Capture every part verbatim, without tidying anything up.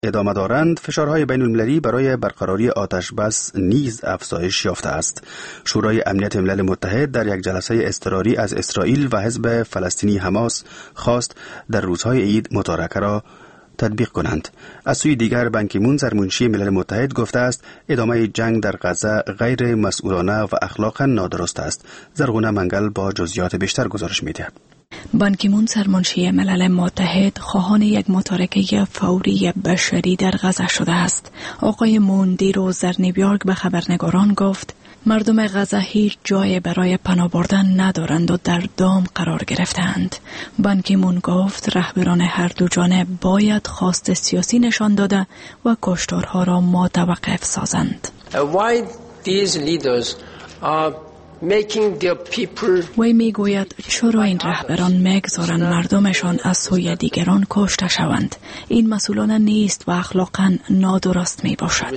ادامه دارند، فشارهای بین المللی برای برقراری آتش بس نیز افزایش یافته است. شورای امنیت ملل متحد در یک جلسه اضطراری از اسرائیل و حزب فلسطینی حماس خواست در روزهای عید متارکه را تطبیق کنند. از سوی دیگر بان کی مون سرمنشی ملل متحد گفته است ادامه جنگ در غزه غیر مسئولانه و اخلاقا نادرست است. زرغونه منگل با جزئیات بیشتر گزارش می‌دهد. بان کی مون سرمنشی ملل متحد خواهان یک متارکه فوری بشری در غزه شده است. آقای مون دیروز در نیویورک به خبرنگاران گفت مردم غزه هیچ جای برای پناه بردن ندارند و در دام قرار گرفتند. بان کی مون گفت رهبران هر دو جانب باید خواست سیاسی نشان داده و کشتارها را متوقف سازند. Why these leaders are وی می گوید چرا این رهبران میگذارند مردمشان از سوی دیگران کشته شوند؟ این مسئولانه نیست و اخلاقاً نادرست می باشد.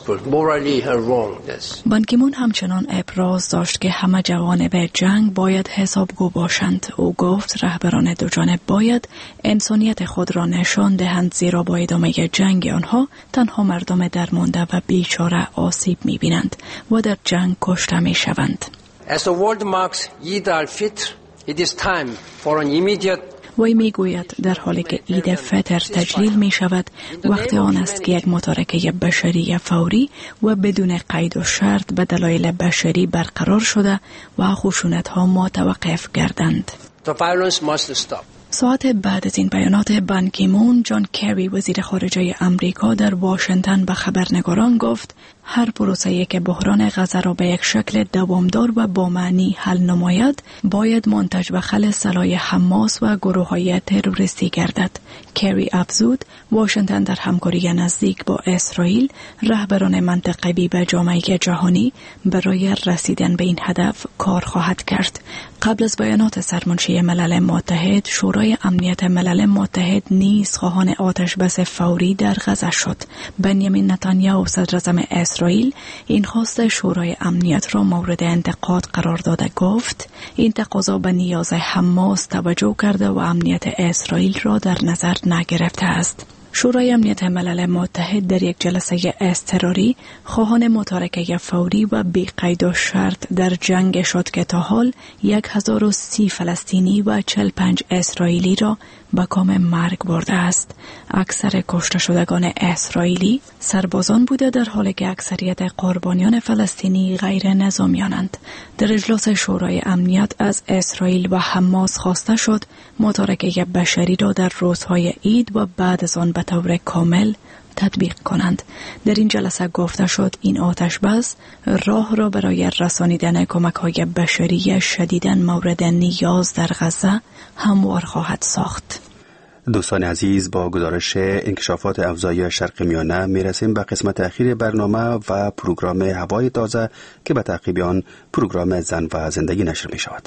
بان کی مون همچنان ابراز داشت که همه جوانب جنگ باید حسابگو باشند. او گفت رهبران دو جانب باید انسانیت خود را نشان دهند، زیرا با ادامه جنگ آنها تنها مردم درمانده و بیچاره آسیب می بینند و در جنگ کشته می شوند. As the world marks Eid al-Fitr, it is time for an immediate وی می گوید در حالی که عید فطر تجلیل می شود وقت آن است که یک متارکه بشری فوری و بدون قید و شرط به دلایل بشری برقرار شده و خشونت ها متوقف گردند. The violence must stop. ساعت بعد از این بیانات بان کی مون، جان کری وزیر خارجه امریکا در واشنگتن به خبرنگاران گفت هر پروسه‌ای که بحران غزه را به یک شکل دوامدار و با معنی حل نماید باید منتج به خل سلاح حماس و گروه‌های تروریستی گردد. کری افزود واشنگتن در همکاری نزدیک با اسرائیل رهبران منطقه‌ای به جامعه جهانی برای رسیدن به این هدف کار خواهد کرد. قبل از بیانات سرمنشی ملل متحد، شورای امنیت ملل متحد نیز خواهان آتش بس فوری در غزه شد. بنیامین نتانیاهو صدر اعظم اسرائیل این خواست شورای امنیت را مورد انتقاد قرار داده گفت این تقاضا به نیاز حماس توجه کرده و امنیت اسرائیل را در نظر نگرفته است. شورای امنیت ملل متحد در یک جلسه اضطراری خواهان متارکه فوری و بی قید و شرط در جنگ شد که تا حال یک هزار و سی فلسطینی و چهل و پنج اسرائیلی را به کام مرگ برده است. اکثر کشته شدگان اسرائیلی سربازان بوده، در حالی که اکثریت قربانیان فلسطینی غیر نظامیانند. در اجلاس شورای امنیت از اسرائیل و حماس خواسته شد متارکه بشری را در روزهای عید و بعد از آن به طور کامل تطبیق کنند. در این جلسه گفته شد این آتش بس راه را برای رسانیدن کمک‌های بشری شدیداً مورد نیاز در غزه هموار خواهد ساخت. دوستان عزیز، با گزارش انکشافات افزایی شرق میانه میرسیم به قسمت اخیر برنامه و پروگرام هوای تازه که به تعقیب آن پروگرام زن و زندگی نشر می شود.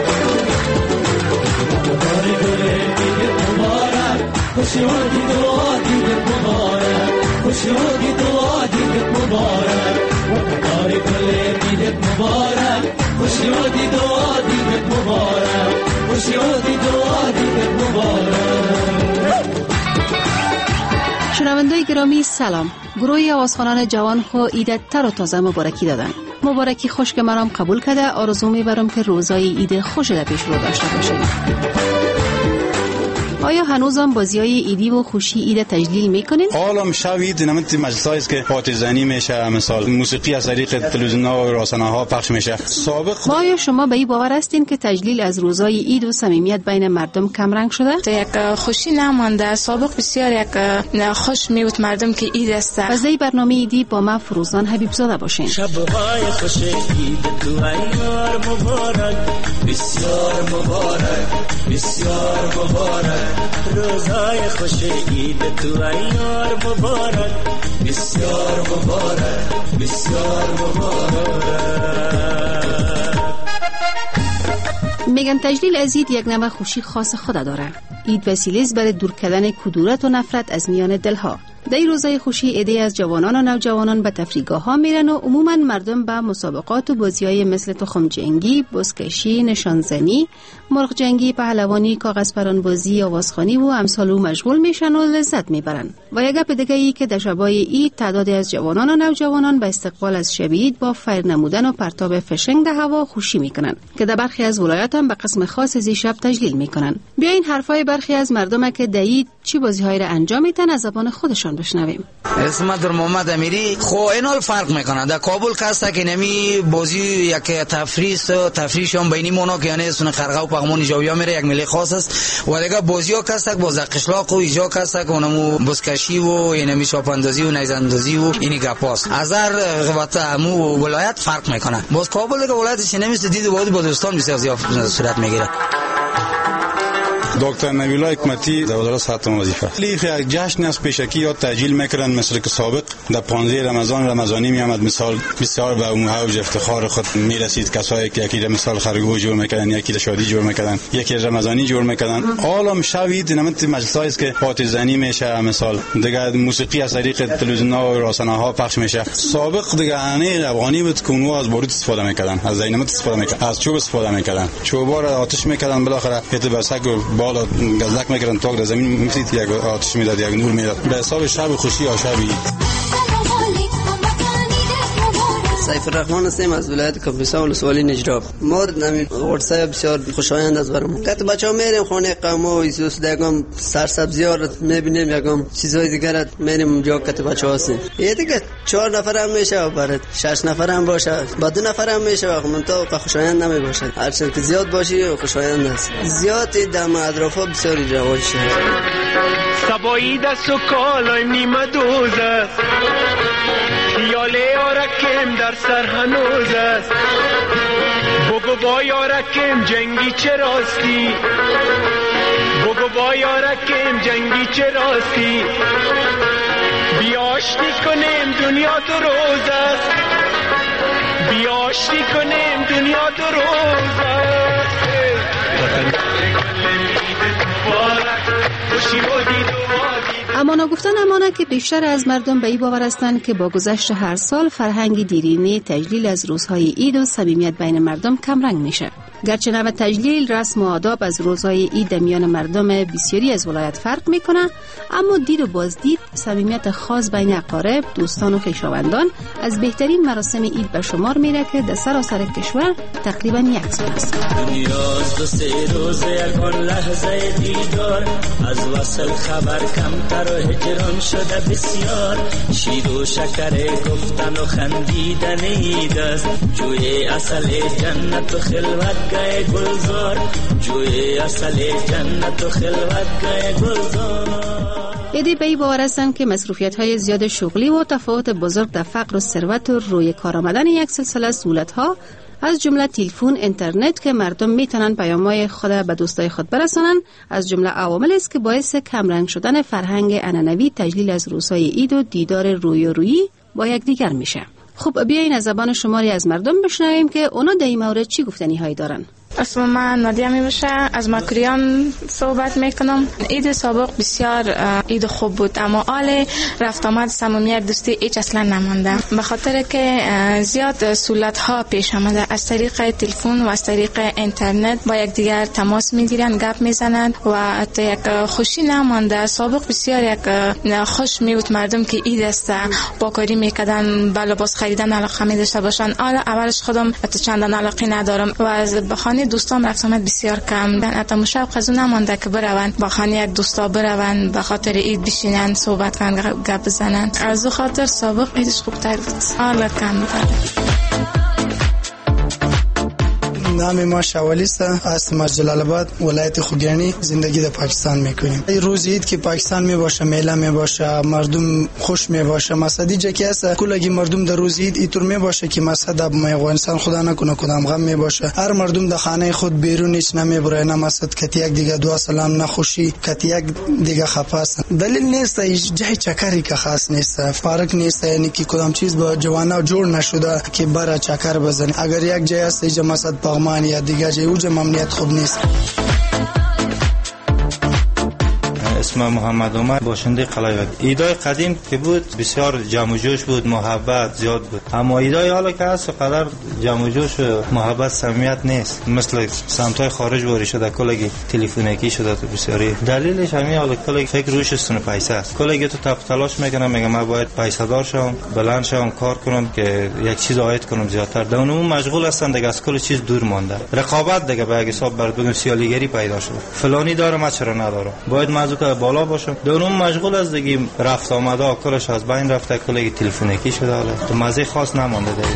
شنوندگان گرامی سلام. گروهی آوازخوانان جوان خو عید تر و تازه مبارکی دادن. مبارکی خوش که منم قبول کرده. آرزو میبرم که روزای عید خوش در پیش رو داشته باشید. آیا هنوزم بازیای عیدی و خوشی عید تجلیل میکنین؟ حالا شب عید نمت مجلسایی که پارتیزانی میشه، مثلا موسیقی از طریق تلویزیون‌ها و رسانه‌ها پخش میشه. سابق آیا شما به این باور هستین که تجلیل از روزای عید و صمیمیت بین مردم کم رنگ شده؟ یک خوشی نمانده. سابق بسیار یک خوش میوت مردم که عید است. از این برنامه عیدی با ما فروزان حبیب زاده باشین. شب‌های خوش عید تو ایار مبارک، بسیار مبارک، بسیار مبارک. روزای خوش عید تو ایار مبارک، بسیار مبارک، بسیار مبارک. میگن تجلیل از عید یک نوع خوشی خاص خود داره. عید وسیله است برای دور کردن کدورت و نفرت از میان دلها. در این روزهای خوشی عده از جوانان و نوجوانان به تفریحگاه ها میرن و عموما مردم به مسابقات و بازی‌های مثل تخم جنگی، بزکشی، نشانزنی، مرغ جنگی، پهلوانی، کاغذ پران بازی، آوازخوانی و امثال او مشغول میشن و لذت میبرن. و یک گپ دیگه ای که در شبای عید تعدادی از جوانان و نوجوانان به استقبال از شب عید با فیر نمودن و پرتاب فشنگ در هوا خوشی میکنن که در برخی از ولایات هم به قسم خاص از شب تجلیل میکنن. بیاین حرفای برخی از مردم که در عید چی بازی‌هایی را انجام میدن از زبان خودشان بشنویم. اسم در محمد امیری خو اینال فرق میکنه. در کابل کاستا که نمی بازی یک تفریح تفریحشون بینی مونا که یعنی سن خرقه و پغمون جویا میره یک ملی خاص است و دیگه بازیو کاستا باز قشلاق و ایجا کاستا که اونمو بزکشی و اینمی شاپاندازی و نیزاندازی و اینی گپاس از هر قوت مو ولایت فرق میکنه. باز کابل دیگه ولایتش نمیست دید و با دوستان بسیار زیاد صورت میگیره. دکتر نبیلا حکمتی در وزارت صحت و وظیفه لیخ یک جشن از پیشکی یا تجلیل میکردن مثل که سابق در پانزده رمضان رمضانی میامد مثال بسیار به اون اوج افتخار خود میرسید کسایی که یکی مثال خرگوش جور میکردن یکی شادی جور میکردن یکی رمضانی جور میکردن. حالا شوید نمت مجلسایی است که آتش‌زنی میشه مثال دیگه موسیقی از طریق تلویزیون‌ها و رسانه‌ها پخش میشه. سابق دیگه انه افغانی بود که اونها از بارود استفاده میکردن از زینمت استفاده میکردن از چوب استفاده میکردن چوبا را آتش میکردن بالاخره اتباسک بالا گزلک میکردن تا در زمین میفرید یک آتش میداد یک نور میداد به حساب شب خوشی یا شب عید. سیف الرحمن هستیم از ولایت کاپیسا ولسوالی نجراب. ما نمی ورسای بسیار خوشایند از برام که بچه‌ها میریم خانه قم و ایسوس دیگم سرسبزی‌ها رو میبینیم یکم چیزای دیگر میریم اونجا که بچه‌ها هستیم. یه دیگه چهار نفر هم میشه و برات شش نفر هم باشه با دو نفر هم میشه و من تو خوشایند نمی باشه هر چند که زیاد باشی خوشایند است. زیاد دم اطرافا بسیار رواج شده. سبایی دست و کالای نیمه دوز است خیاله یارکم در سر هنوز است بگو با یارکم جنگی چه راستی بگو با یارکم جنگی چه راستی بیاشتی کنیم دنیا دو روز است بیاشتی کنیم دنیا دو روز است امانا گفتن امانا که بیشتر از مردم به این باور هستند که با گذشت هر سال فرهنگ دیرینه تجلیل از روزهای عید و صمیمیت بین مردم کمرنگ میشه. گرچه نوع تجلیل رسم و آداب از روزهای عید میان مردم بسیاری از ولایت فرق میکنه، اما دید و بازدید صمیمیت خاص بین اقارب، دوستان و خویشاوندان از بهترین مراسم عید به شمار میره که در سراسر کشور تقریبا یک سال است. دنیاز دو سه روز یکان لحظه دیدار از وصل خبر کمتر و هجران شده بسیار شیر و شکر گفتن و خندیدن عید است جوی اصل جنت و خلوت گای گلزار جوی اصل جنت و خلوت گای گلزار. ایده به این باور هستند که مسئولیت‌های زیاد شغلی و تفاوت بزرگ در فقر و ثروت و روی کار آمدن یک سلسله سهولت‌ها از جمله تلفن، اینترنت که مردم میتونن پیام‌های خود به دوستای خود برسانن از جمله عوامل است که باعث کمرنگ شدن فرهنگ عنعنوی تجلیل از روزهای عید و دیدار روی و رویی با یکدیگر میشه. خب بیاین از زبان شماری از مردم بشنویم که اونا در این مورد چی گفتنی هایی دارن. اسم من نادیه می باشه، از مکریان صحبت میکنم. عید سابق بسیار عید خوب بود، اما حال رفت آمد صمیمیت دوستی هیچ اصلا نمانده، به خاطر که زیاد سهولت ها پیش آمده. از طریق تلفن و از طریق اینترنت با یک دیگر تماس میگیرن، گپ میزنند و حتی یک خوشی نمانده. سابق بسیار یک خوش می بود مردم که عید است، با کاری میکردن، با لباس خریدن علاقه می داشته باشن. حالا اولش خودم حتی چندان علاقه ندارم و از بخانه دوستام رفت آمد بسیار کم. حتی مشوق از اون نمانده که بروند با خانه یک دوستا بروند به خاطر عید بشینن صحبت کنن گپ بزنن. از او خاطر سابق عیدش خوبتر بود، حالا کم بود. نام ما شوالیست است، از جلال آباد ولایت خوگیانی زندگی در پاکستان میکنیم. روز عید که پاکستان می باشه، میله می باشه، مردم خوش می باشه. مثلا دیگه که است کلگی مردم در روز عید اینطور می باشه که مثلا افغانستان خدا نکنه کدام غم می باشه. هر مردم در خانه خود بیرون هیچ نمی بره، نه مثلا کتی یک دیگه دعا سلام نخوشی، کتی یک دیگه خفه است. دلیل نیست هیچ جای چکری که خاص نیست، فرق نیست، یعنی که کدام چیز با جوانا جور نشده که برای چکر بزنی. اگر یک جای است اینجا مثلا یا دیگه جای اوج امنیت خوب نیست. اسم محمد عمر باشنده قلعه وکیل. ایدای قدیم که بود بسیار جمع و جوش بود، محبت زیاد بود، اما ایدای حالا که هست قدر جمع و جوش و محبت صمیمیت نیست، مثل سمتای خارج واری شده، کلگی تلفنیکی شده تو بسیاری. دلیلش همین حالا کلگی فکر روش سن پیسه است. کلگی تو تپ تلاش میکنم میگم من باید پیسه دار شم، بلند شم، کار کنم که یک چیز عاید کنم زیادتر. در اون مشغول هستن دیگه، از کل چیز دور مانده. رقابت دیگه به حساب برات بگم سیالیگری پیدا شد. فلانی داره من چرا ندارم؟ باید موضوع که بالا باشم. در اون مشغول از دیگه رفت آمده کلش از بین رفته، کلگی تلفنیکی شده، حالا تو مزه خاص نمونده دیگه.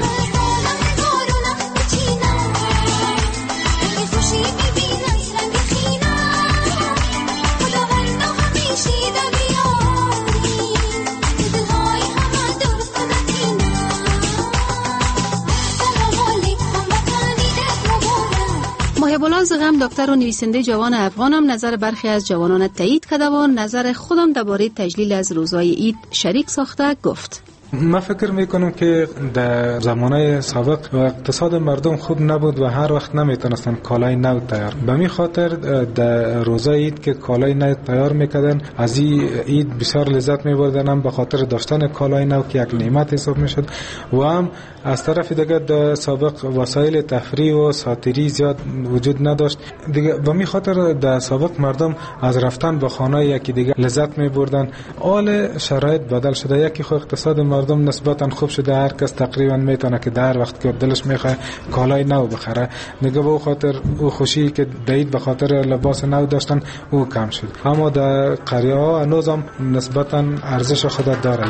محب زغم دکتر و نویسنده جوان افغانم نظر برخی از جوانان تایید کرده و نظر خودم درباره تجلیل از روزهای عید شریک ساخته گفت. من فکر میکنم که در زمانه سابق و اقتصاد مردم خوب نبود و هر وقت نمیتونستن کالای نو تیار. به می خاطر در روزه عید که کالای نو تیار میکردن، از این عید بسیار لذت میبردن، هم به خاطر داشتن کالای نو که یک نعمت حساب میشد، و هم از طرف دیگه در سابق وسایل تفریح و ساتری زیاد وجود نداشت دیگه. به می خاطر در سابق مردم از رفتن به خانه یکی دیگه لذت میبردن. حال شرایط بدل شده، یکی خو اقتصاد مردم نسبتا خوب شده، هر کس تقریبا میتونه که در وقت که دلش میخواد کالای نو بخره دیگه. به خاطر او خوشی که دید به خاطر لباس نو داشتن او کم شد، اما در قریه ها هنوز هم نسبتا ارزش خود داره.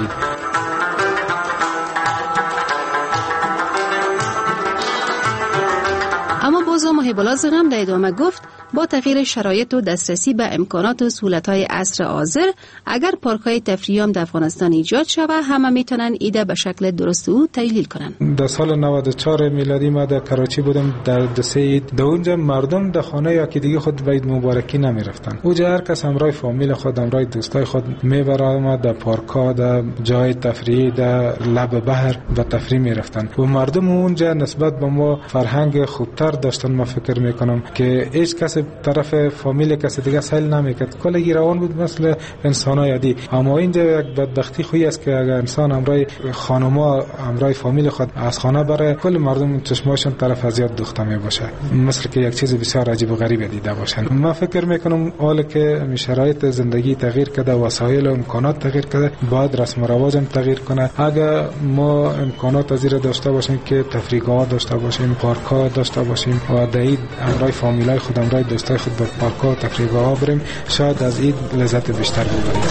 اما باز محب زغم در ادامه گفت با تغییر شرایط و دسترسی به امکانات و سهولت‌های عصر حاضر، اگر پارک‌های تفریحی هم در افغانستان ایجاد شود، همه میتونن ایده به شکل درست او تجلیل کنن. در سال نود و چهار میلادی ما در کراچی بودم، در دسه عید. در اونجا مردم در خانه یا که دیگه خود به عید مبارکی نمیرفتن. اونجا هر کس همراه فامیل خود، همراه دوستای خود میبرد در پارک‌ها، در جای تفریحی، در لب بحر به تفریح میرفتن. و مردم اونجا نسبت به ما فرهنگ خوبتر داشتن. ما فکر میکنم که هیچ کس طرف فامیل کسی دیگه سیل نمیکرد، کلگی روان بود مثل انسانای عادی. اما اینجا یک بدبختی خویی است که اگر انسان همراه خانوما، همراه فامیل خود از خانه بره، کل مردم چشماشون طرف ازیاد دوخته می باشه، مثل که یک چیز بسیار عجیب و غریب دیده باشن. من فکر میکنم حالا که شرایط زندگی تغییر کرده، وسایل و امکانات تغییر کرده، باید رسم و رواج هم تغییر کنه. اگر ما امکانات از این داشته باشیم که تفریحگاه داشته باشیم، پارک‌ها داشته باشیم و دید همراه فامیلای خود، همراه دوستای خود به پارک‌ها و تفریحگاه‌ها بریم، شاید از این لذت بیشتر ببریم.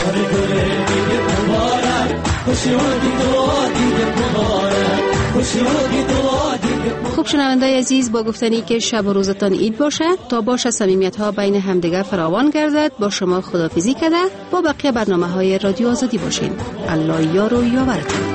خوب شنوندای عزیز، با گفتنی که شب و روزتان عید باشه، تا باشه صمیمیت‌ها بین همدیگر فراوان گردد، با شما خداحافظی کرده با بقیه برنامه‌های رادیو آزادی باشین. الله یار و یاورتون.